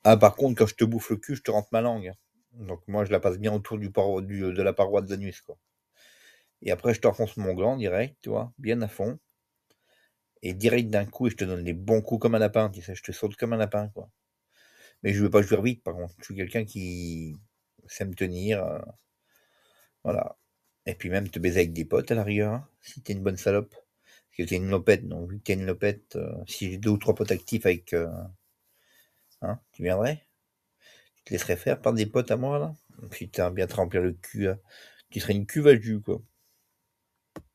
Ah, par contre, quand je te bouffe le cul, je te rentre ma langue, hein. Donc moi, je la passe bien autour de la paroi de l'anus, quoi. Et après, je t'enfonce mon gland direct, tu vois, bien à fond. Et direct d'un coup, et je te donne des bons coups comme un lapin, tu sais, je te saute comme un lapin, quoi. Mais je veux pas jouir vite, par contre. Je suis quelqu'un qui sait me tenir, voilà. Et puis même te baiser avec des potes à la rigueur, hein, si t'es une bonne salope. Parce que t'es une lopette, donc vu que t'es une lopette, si j'ai deux ou trois potes actifs avec, hein, tu viendrais? Tu te laisserais faire par des potes à moi, là? Donc si t'as bien te remplir le cul, tu serais une cuve à jus, quoi.